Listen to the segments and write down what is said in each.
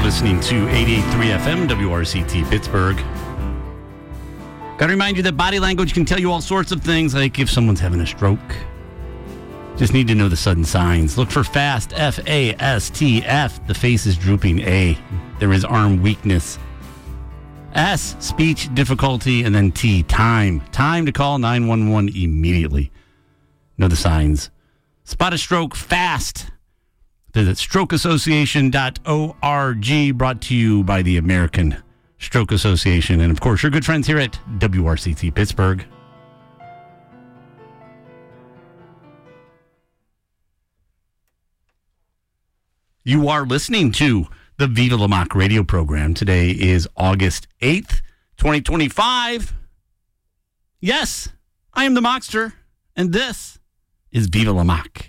listening to 88.3 FM, WRCT Pittsburgh. Got to remind you that body language can tell you all sorts of things, like if someone's having a stroke. Just need to know the sudden signs. Look for FAST, F-A-S-T-F. The face is drooping. A, there is arm weakness. S, speech difficulty. And then T, time. Time to call 911 immediately. Know the signs. Spot a stroke fast. Visit strokeassociation.org, brought to you by the American Stroke Association. And, of course, your good friends here at WRCT Pittsburgh. You are listening to the Viva La Mock radio program. Today is August 8th, 2025. Yes, I am the Mockster, and this is Viva La Mock.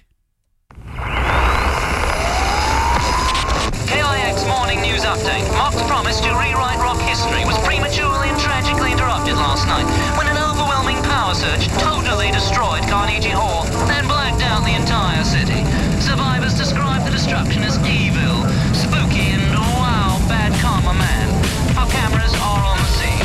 KIX Morning News Update. Mock's promise to rewrite rock history was prematurely and tragically interrupted last night when an overwhelming power surge totally destroyed Carnegie Hall and blacked out the entire city. Survivors describe the destruction as evil, spooky, and wow, bad karma man. Our cameras are on the scene.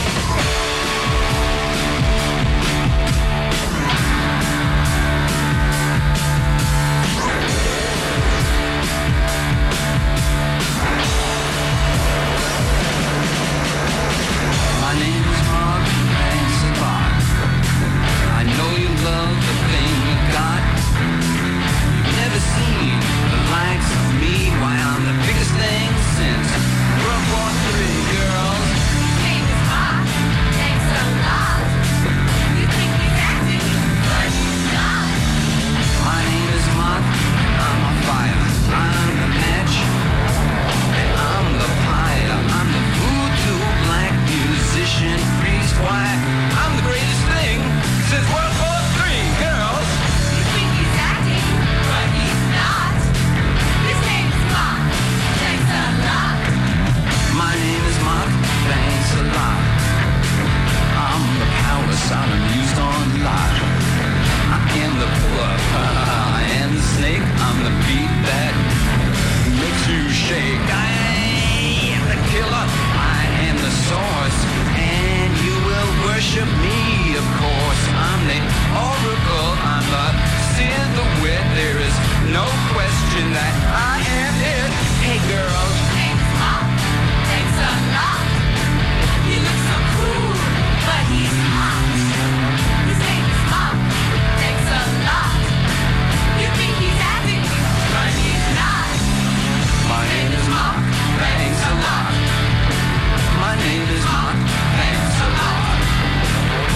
My name is Mark, thanks a lot. I know you love the thing you got. You've never seen the likes of me. Why, I'm the biggest thing since World War III, girls. Name is Mark, thanks a lot. You think he's acting, but he's not. My name is Mark, I'm on fire. I'm the match, and I'm the pyre. I'm the voodoo black musician priest. Why, I'm the greatest thing since World War III, girls. You think he's acting, but he's not. His name is Mark, thanks a lot. My name is Mark, thanks a lot. I'm the power sound I'm used on lot. I am the puller, I am the snake. I'm the beat that makes you shake. I am the killer, I am the source, and you will worship me, of course. I'm the oracle, I'm the Sid the Wit. There is no question that I am it. Hey girls. Name is Mark, thanks a lot. He looks so cool, but he's hot. His name is Mark, thanks a lot. You think he's acting, but he's not. My name is Mark, thanks a lot. My name is Mark, thanks a lot.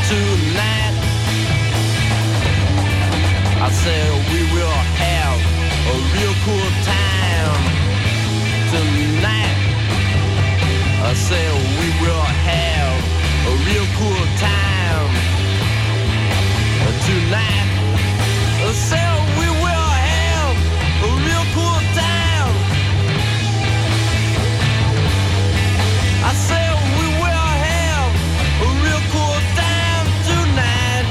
tonight. I said we will have a real cool time tonight. I said we will have a real cool time tonight. I said we will have a real cool time. I said we will have a real cool time tonight.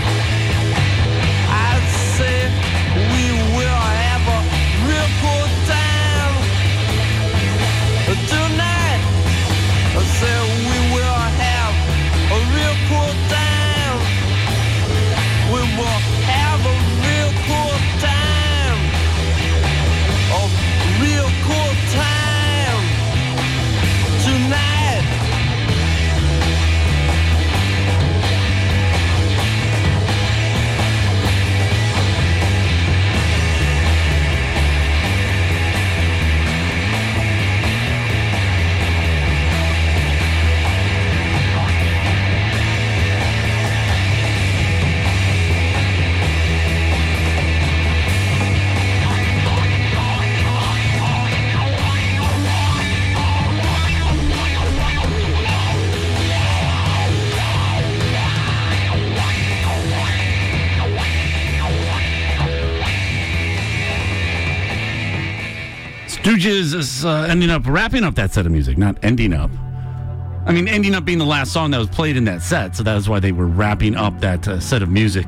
I said we will have a real cool time tonight. I said we will have a real cool time. We will have a real cool time. A real cool time tonight. Stooges is wrapping up that set of music, not ending up. I mean, ending up being the last song that was played in that set, so that was why they were wrapping up that set of music.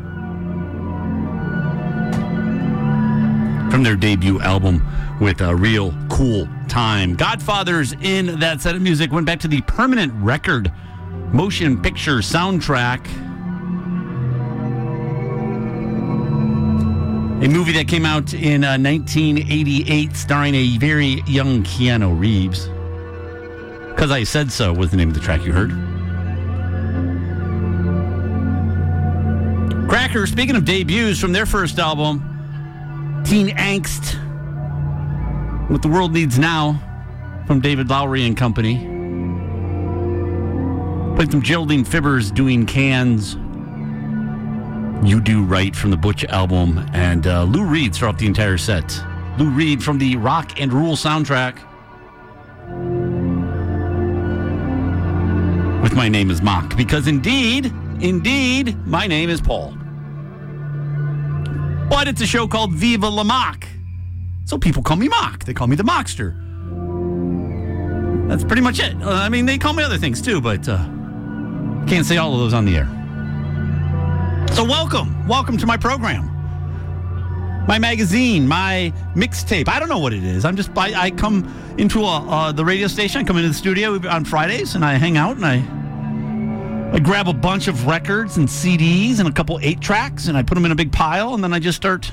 From their debut album with a real cool time. Godfather's in that set of music went back to the permanent record motion picture soundtrack. A movie that came out in 1988 starring a very young Keanu Reeves. 'Cause I Said So was the name of the track you heard. Cracker, speaking of debuts from their first album, Teen Angst, What the World Needs Now, from David Lowery and Company. Played some Geraldine Fibbers doing Cans. You Do Right from the Butch album, and Lou Reed throughout off the entire set. Lou Reed from the Rock and Roll soundtrack with My Name is Mock, because indeed, my name is Paul. But it's a show called Viva La Mock, so people call me Mock. They call me the Mockster. That's pretty much it. I mean, they call me other things too, but can't say all of those on the air. So welcome to my program, my magazine, my mixtape. I don't know what it is. I come into the radio station. I come into the studio on Fridays, and I hang out, and I grab a bunch of records and CDs and a couple 8-tracks, and I put them in a big pile, and then I just start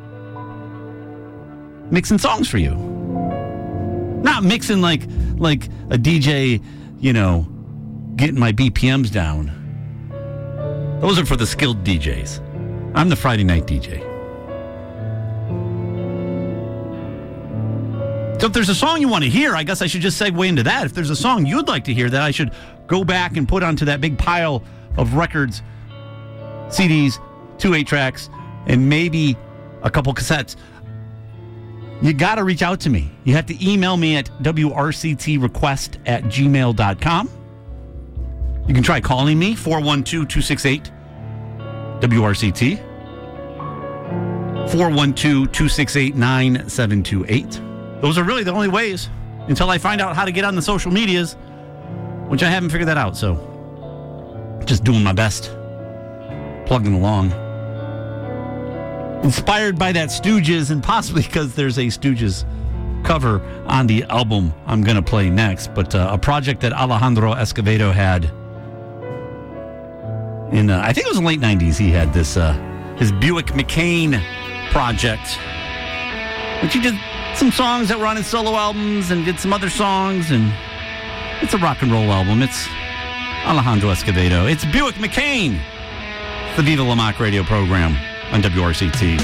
mixing songs for you. Not mixing like a DJ, getting my BPMs down. Those are for the skilled DJs. I'm the Friday night DJ. So if there's a song you want to hear, I guess I should just segue into that. If there's a song you'd like to hear that I should go back and put onto that big pile of records, CDs, 2 8-tracks, and maybe a couple cassettes, you got to reach out to me. You have to email me at wrctrequest@gmail.com. You can try calling me, 412-268-WRCT, 412-268-9728. Those are really the only ways until I find out how to get on the social medias, which I haven't figured that out, so just doing my best, plugging along. Inspired by that Stooges, and possibly because there's a Stooges cover on the album I'm going to play next, but a project that Alejandro Escovedo had in, I think it was in the late 90s, he had this, his Buick McCain project, which he did some songs that were on his solo albums and did some other songs, and it's a rock and roll album. It's Alejandro Escovedo. It's Buick McCain. It's the Viva La Mock radio program on WRCT.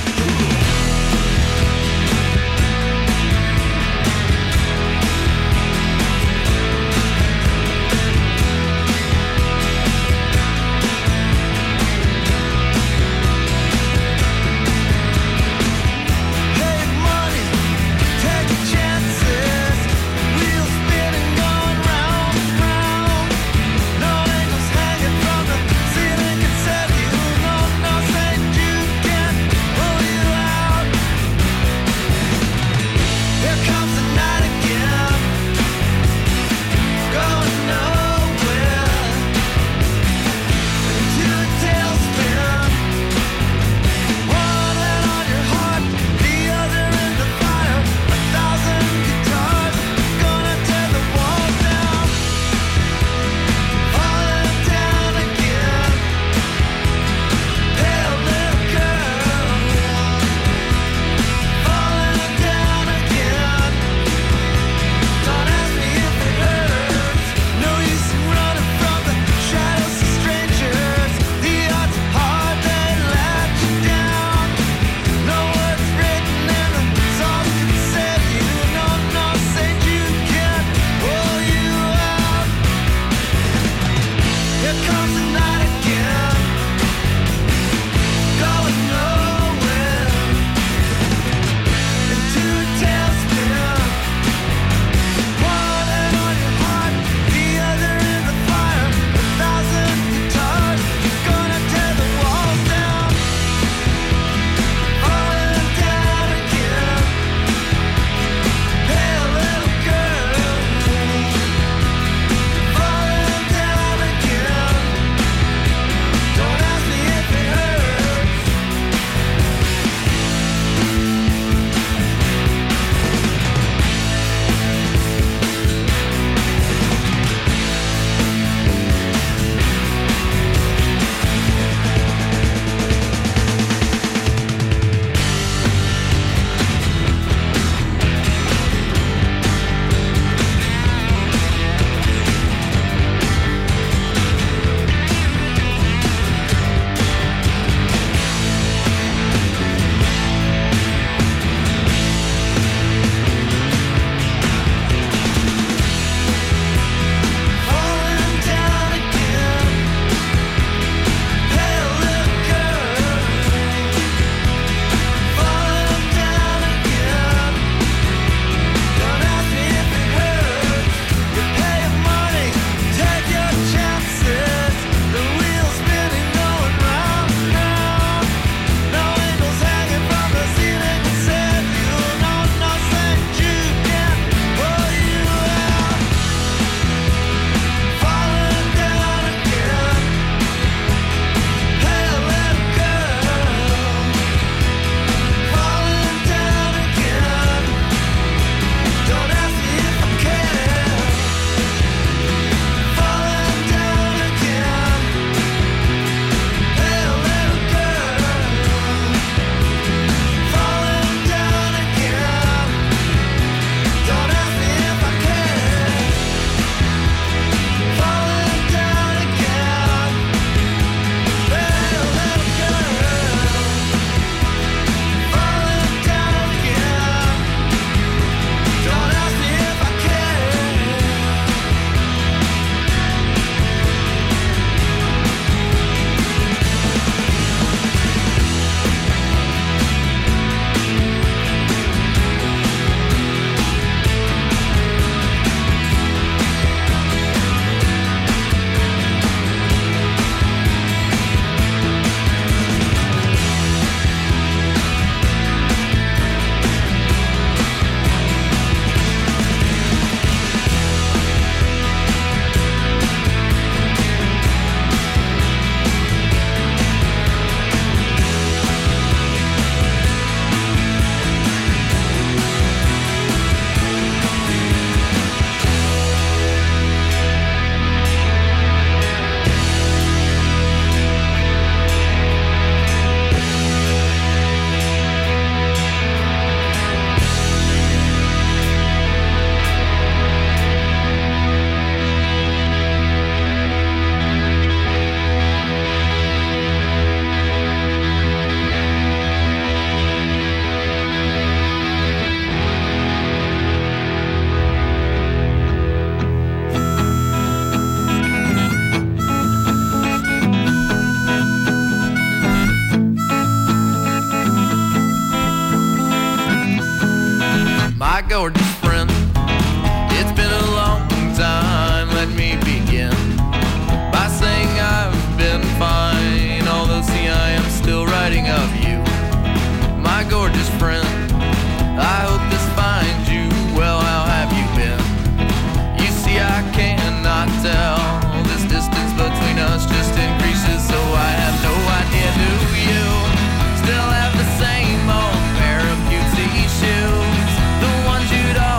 my gorgeous friend. It's been a long time, let me begin by saying I've been fine, although see I am still writing of you, my gorgeous friend. I hope this finds you well, how have you been? You see I cannot tell, this distance between us just increases, so I have no idea, do you still have the same old pair of cutesy shoes, the ones you'd always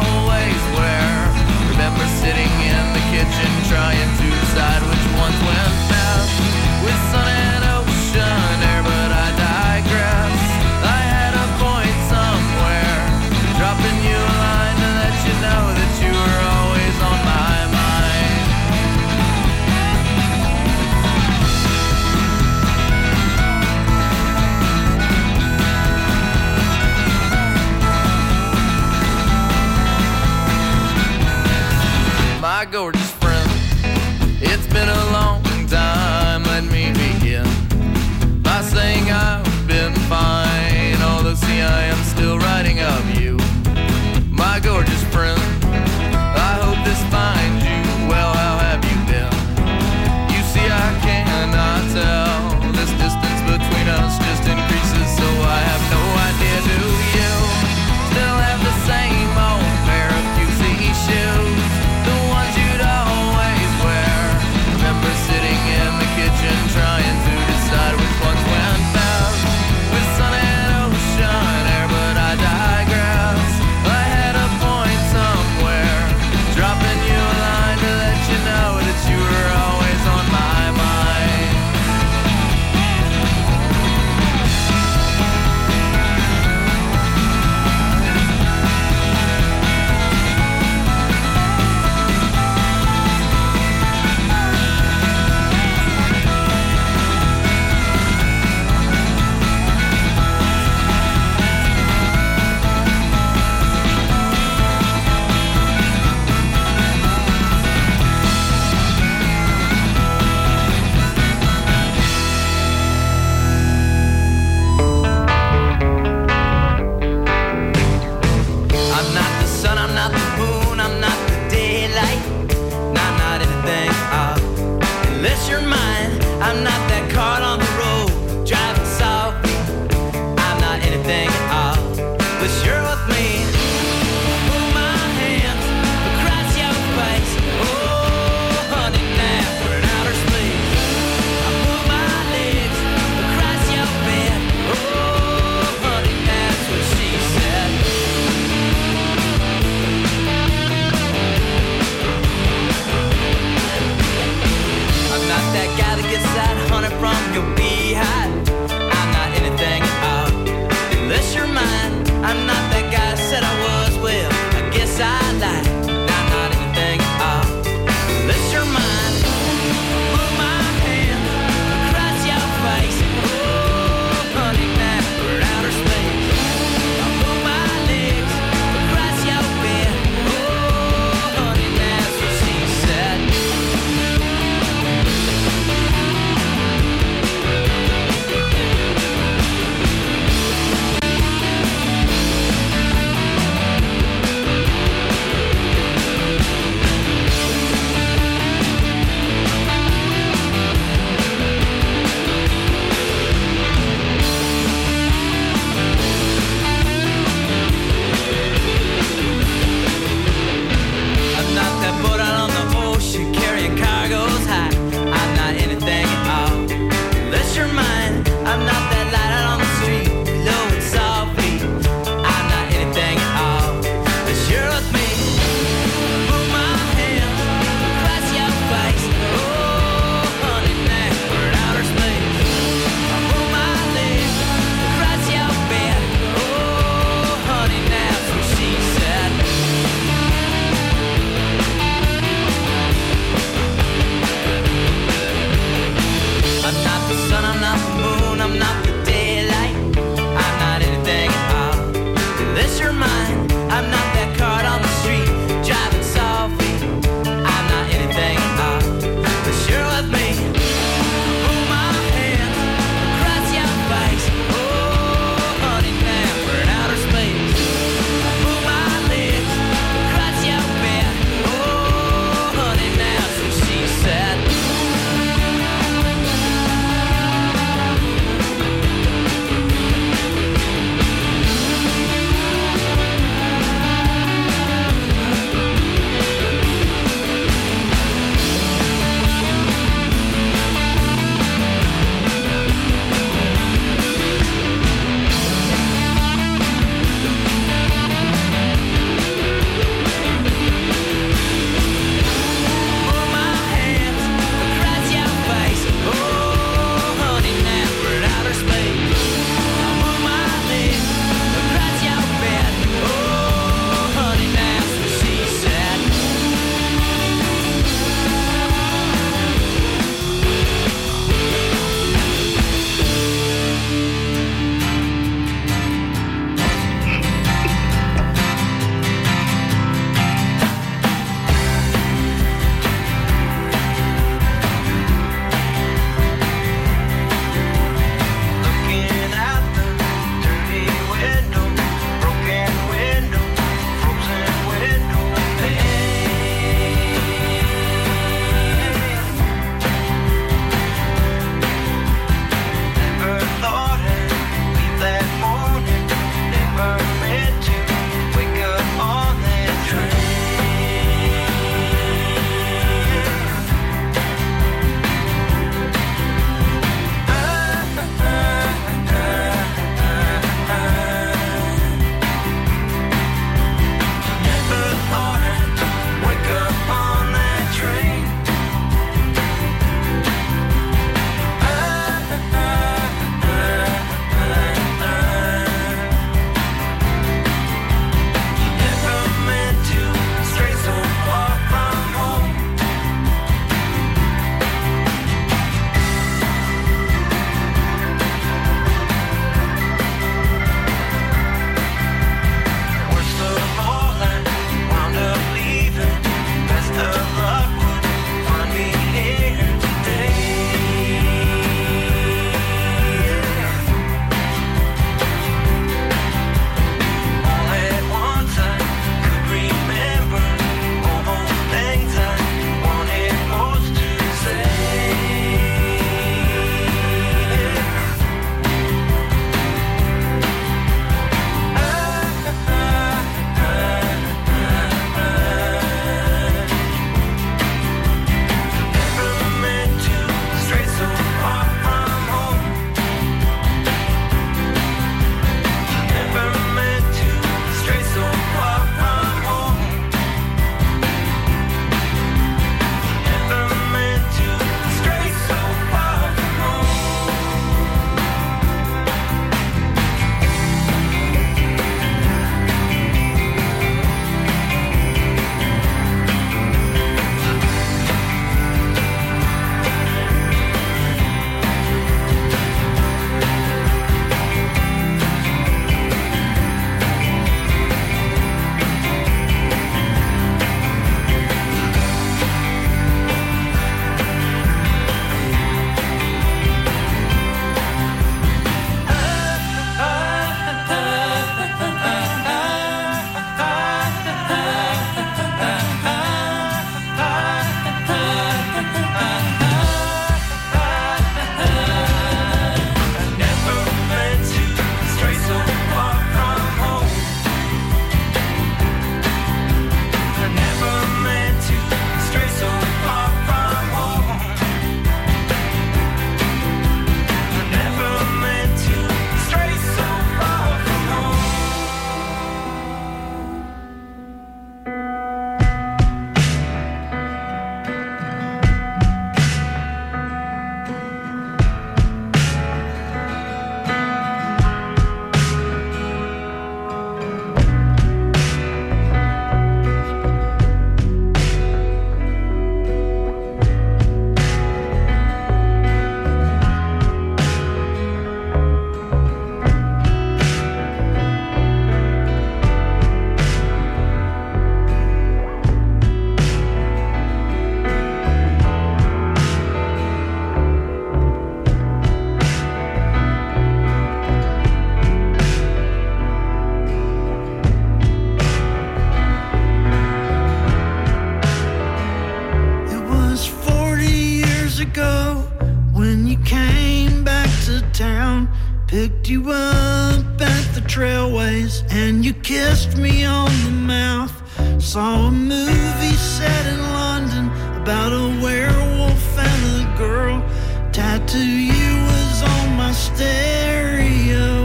Picked you up at the trailways and you kissed me on the mouth. Saw a movie set in London about a werewolf and a girl. Tattoo you was on my stereo.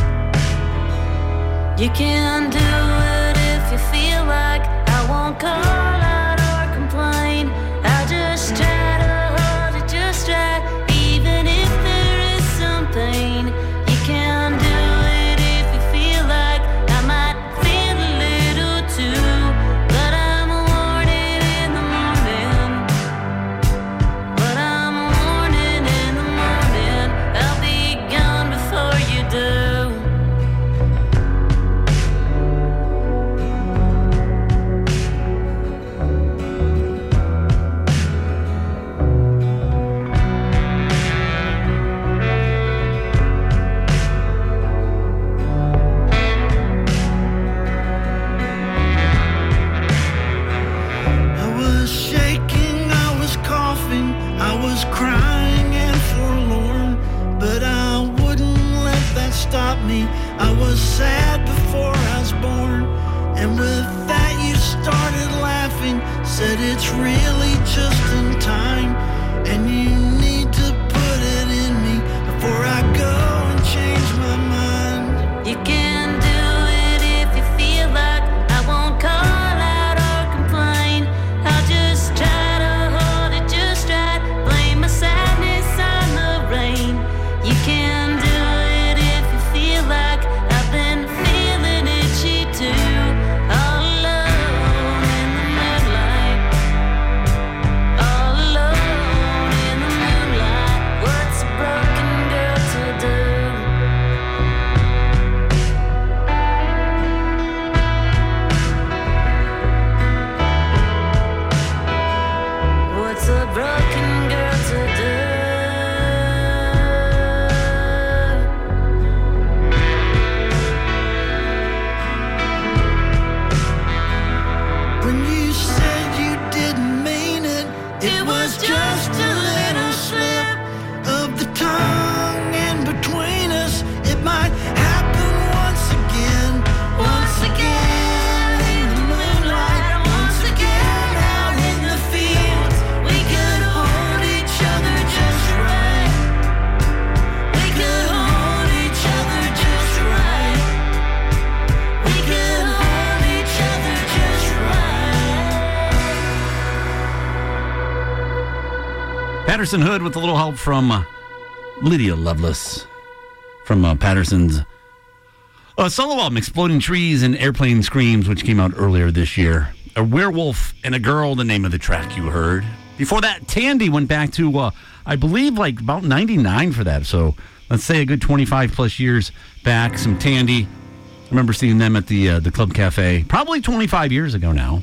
You can do it if you feel like. I won't call out or complain. I'll just try to hold it just right, even if there is some pain. You can do it if you feel like. I might feel a little too, but I'm warning in the morning. But I'm warning in the morning. I'll be gone before you do. I was shaking, I was coughing, I was crying and forlorn, but I wouldn't let that stop me. I was sad before I was born, and with that you started laughing, said it's really just in time, and you need to put it in me before I go and change my mind. You can do it if you feel like. I won't call out or complain. I'll just try to hold it just right. Blame my sadness on the rain. You can do it if you feel like. I've been feeling itchy too. All alone in the moonlight. All alone in the moonlight. What's a broken girl to do? What's a broken girl to do? When you said you didn't mean it, it was just a little slip of the tongue in between us. It might happen once again in the moonlight, once again out in the fields. We could hold each other just right. We could hold each other just right. We could hold each other just right. Patterson Hood with a little help from Lydia Lovelace from Patterson's solo album, Exploding Trees and Airplane Screams, which came out earlier this year. A Werewolf and a Girl, the name of the track you heard. Before that, Tandy went back to, I believe, like about 99 for that. So let's say a good 25 plus years back. Some Tandy. I remember seeing them at the Club Cafe probably 25 years ago now.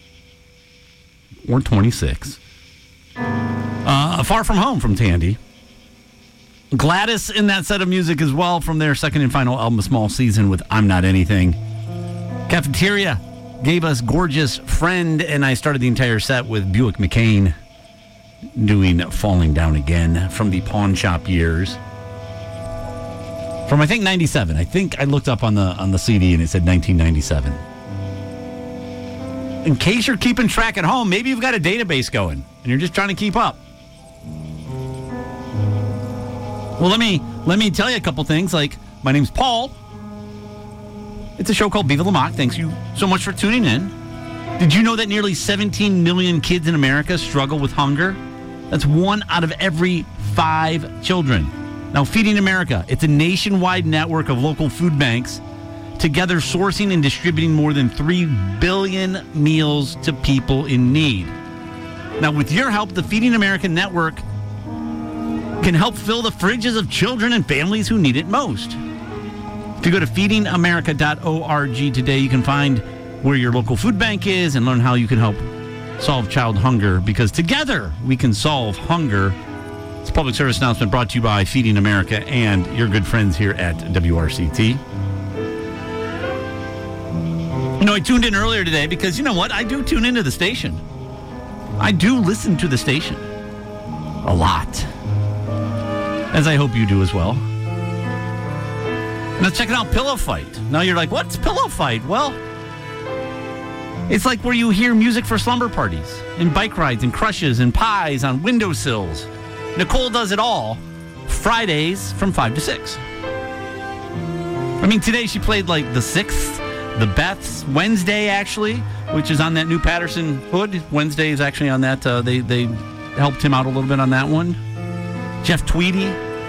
Or 26. Far From Home from Tandy. Gladys in that set of music as well from their second and final album, A Small Season, with I'm Not Anything. Cafeteria gave us Gorgeous Friend, and I started the entire set with Buick McCain doing Falling Down Again from the Pawn Shop years. From, I think, 97. I think I looked up on the CD and it said 1997. In case you're keeping track at home, maybe you've got a database going and you're just trying to keep up. Well, let me tell you a couple things. Like, my name's Paul. It's a show called Viva La Mock. Thanks you so much for tuning in. Did you know that nearly 17 million kids in America struggle with hunger? That's 1 out of every 5 children. Now, Feeding America, it's a nationwide network of local food banks, together sourcing and distributing more than 3 billion meals to people in need. Now, with your help, the Feeding America network can help fill the fridges of children and families who need it most. If you go to feedingamerica.org today, you can find where your local food bank is and learn how you can help solve child hunger, because together we can solve hunger. It's a public service announcement brought to you by Feeding America and your good friends here at WRCT. You know, I tuned in earlier today because, you know what? I do tune into the station. I do listen to the station a lot, as I hope you do as well. Now checking out Pillow Fight. Now you're like, what's Pillow Fight? Well, it's like where you hear music for slumber parties and bike rides and crushes and pies on windowsills. Nicole does it all Fridays from 5 to 6. I mean, today she played like the 6th, the Beths, Wednesday actually, which is on that new Patterson hood. Wednesday is actually on that. They helped him out a little bit on that one. Jeff Tweedy.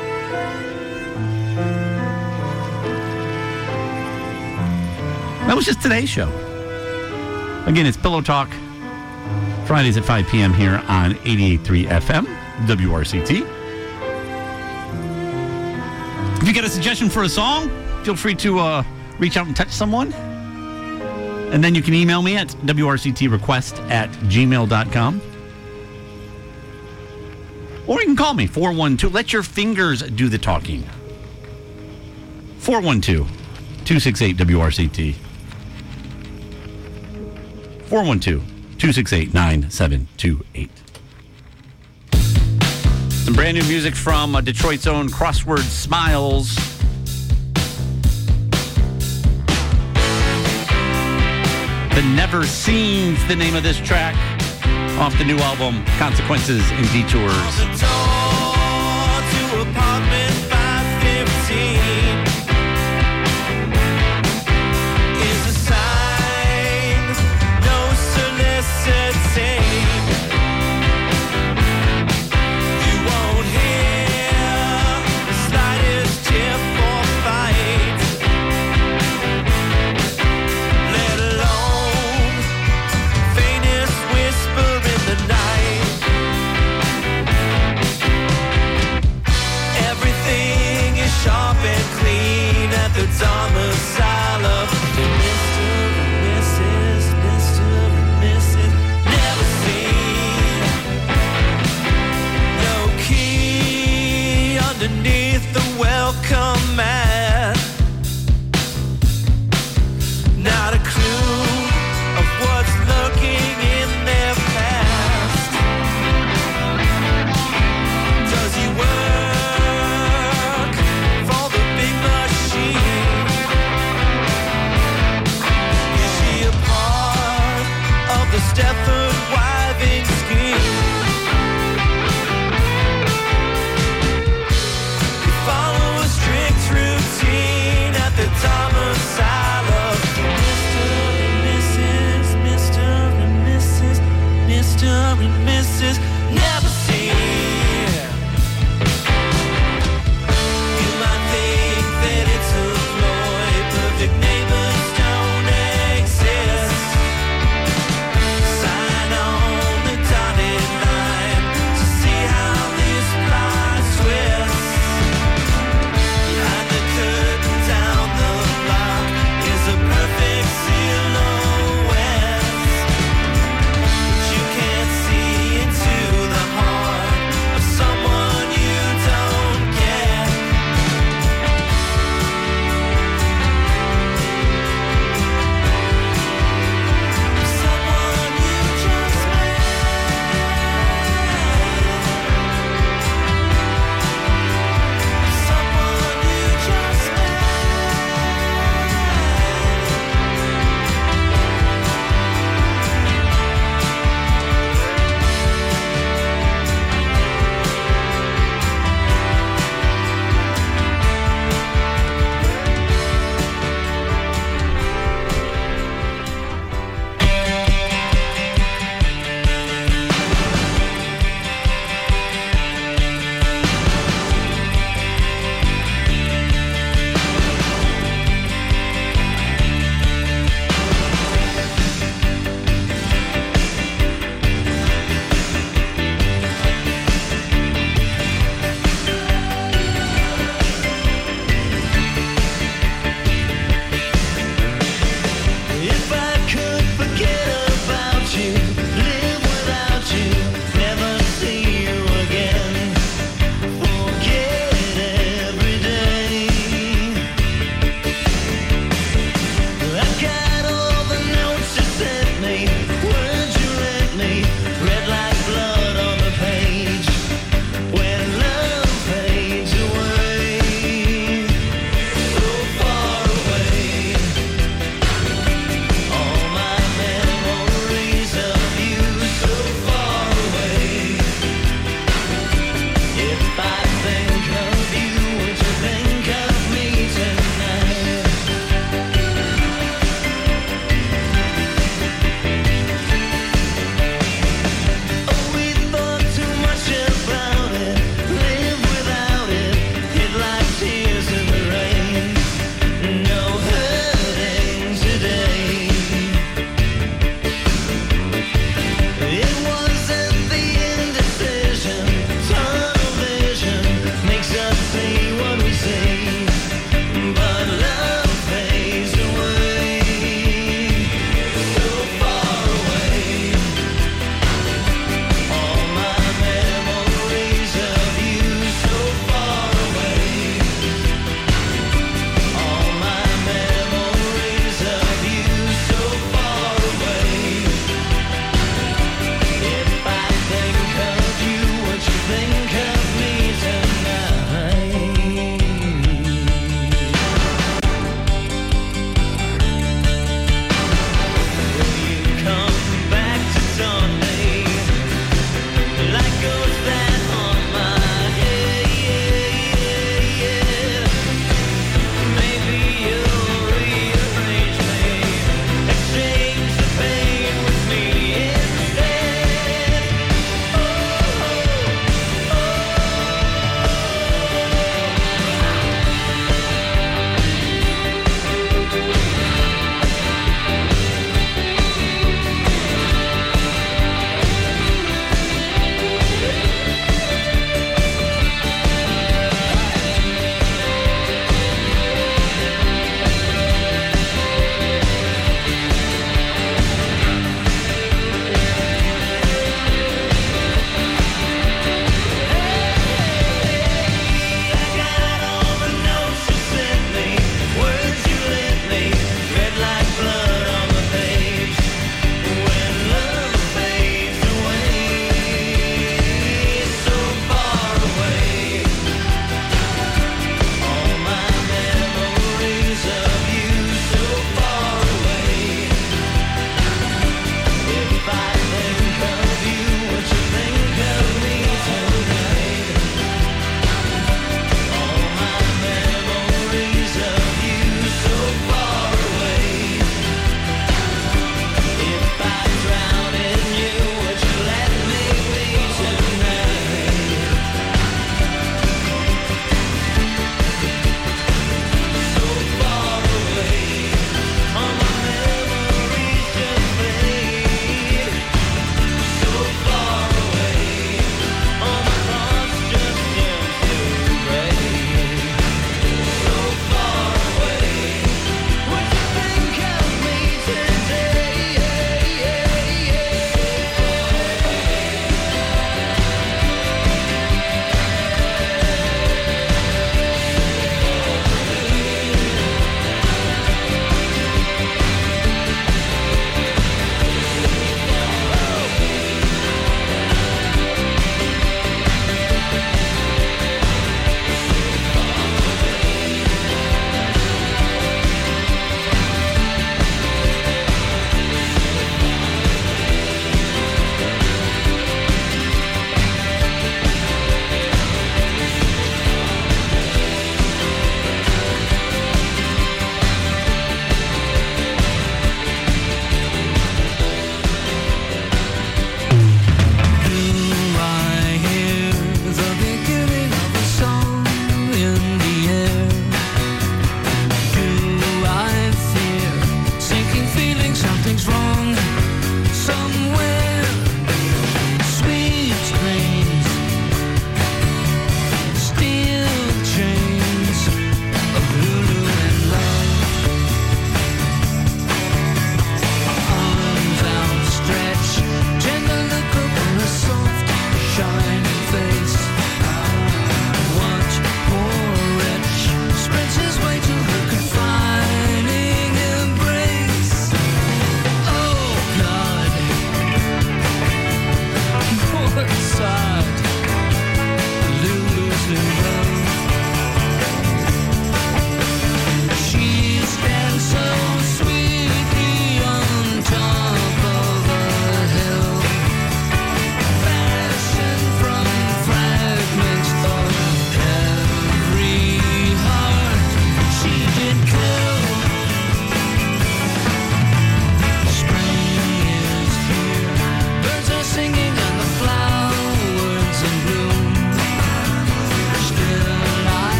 That was just today's show. Again, it's Pillow Talk, Fridays at 5 p.m. here on 88.3 FM, WRCT. If you got a suggestion for a song, feel free to reach out and touch someone. And then you can email me at wrctrequest@gmail.com. Or you can call me, 412. Let your fingers do the talking. 412-268-WRCT. 412-268-9728. Some brand new music from Detroit's own Crossword Smiles. The Never Seen's the name of this track off the new album, Consequences and Detours. On the door to apartment 515 is a sign, no soliciting. You won't hear the slightest tip or fight, let alone faintest whisper in the night. Everything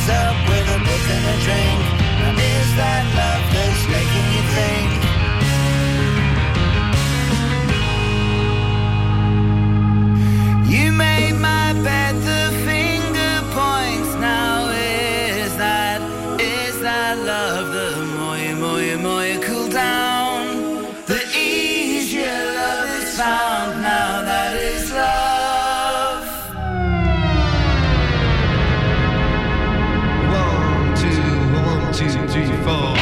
What's up with a book and a drink? Now is that love that's making you think? You made my bed, the finger points. Now is that love? The more you cool down, the easier love is found. Now that is love. 1, 2, 3, 4.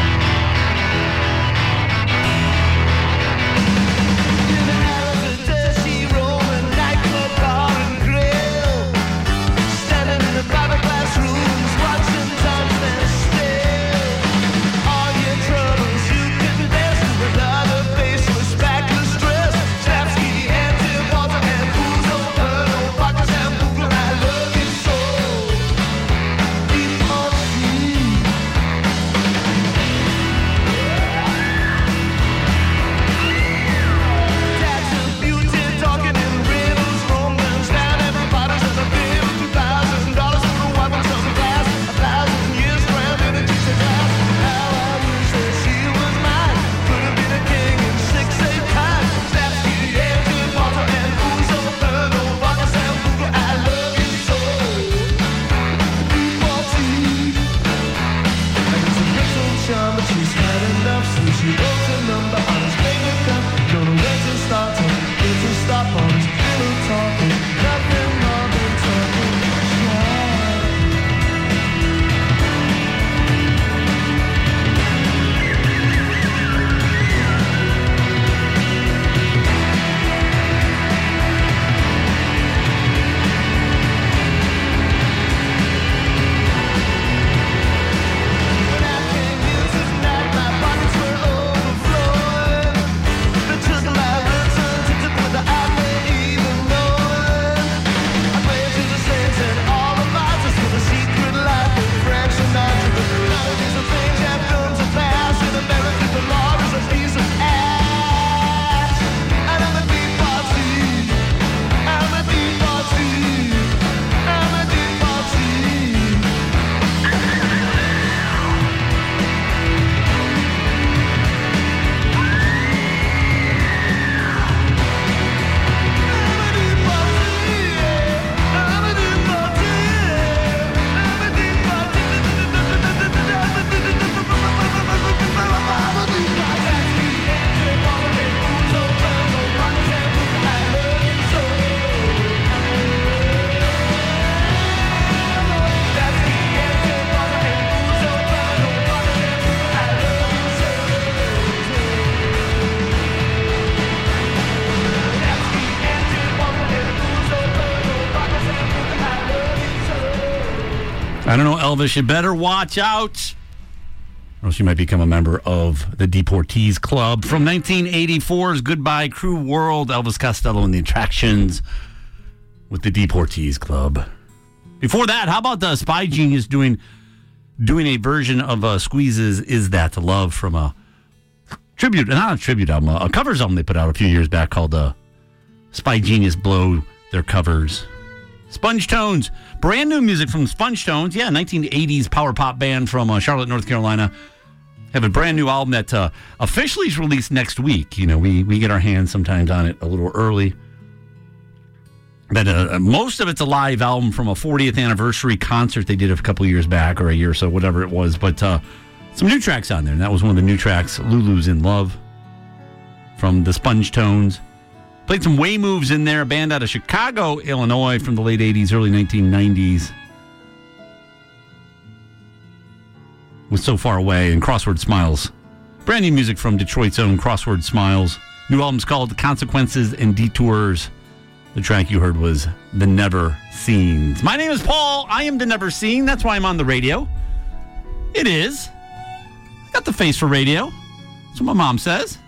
I don't know, Elvis, you better watch out, or else you might become a member of the Deportees Club. From 1984's Goodbye Crew World, Elvis Costello and the Attractions with the Deportees Club. Before that, how about the Spy Genius doing a version of Squeeze's Is That Love from a tribute, not a tribute album, a covers album they put out a few years back called Spy Genius Blow Their Covers. Sponge Tones, brand new music from Sponge Tones. Yeah, 1980s power pop band from Charlotte, North Carolina. Have a brand new album that officially is released next week. You know, we get our hands sometimes on it a little early. But most of it's a live album from a 40th anniversary concert they did a couple years back, or a year or so, whatever it was. But some new tracks on there, and that was one of the new tracks, Lulu's in Love, from the Sponge Tones. Played some Way Moves in there, a band out of Chicago, Illinois, from the late 80s, early 1990s. Was So Far Away, and Crossword Smiles. Brand new music from Detroit's own Crossword Smiles. New album's called Consequences and Detours. The track you heard was The Never Seens. My name is Paul. I am The Never Seen. That's why I'm on the radio. It is. I got the face for radio. That's what my mom says.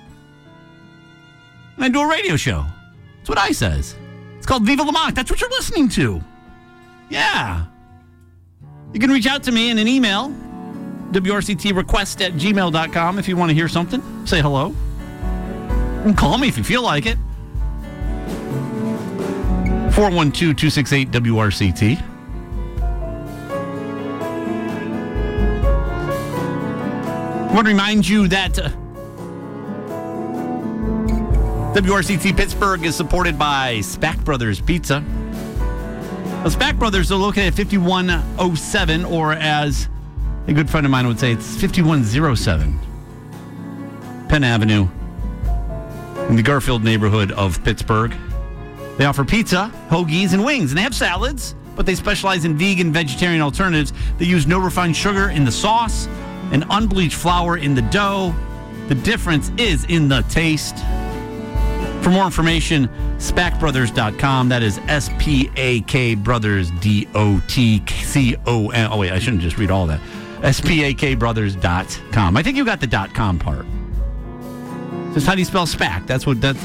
And I do a radio show. That's what I says. It's called Viva Lamont. That's what you're listening to. Yeah. You can reach out to me in an email, wrctrequest@gmail.com, if you want to hear something. Say hello. And call me if you feel like it. 412-268-WRCT. want to remind you that WRCT Pittsburgh is supported by Spack Brothers Pizza. The Spack Brothers are located at 5107, or as a good friend of mine would say, it's 5107 Penn Avenue in the Garfield neighborhood of Pittsburgh. They offer pizza, hoagies, and wings, and they have salads, but they specialize in vegan, vegetarian alternatives. They use no refined sugar in the sauce and unbleached flour in the dough. The difference is in the taste. For more information, SpackBrothers.com. That is SPAK Brothers, DOTCOM. Oh, wait, I shouldn't just read all that. SPAKBrothers.com. I think you got the .com part. Just how do you spell SPAC? That's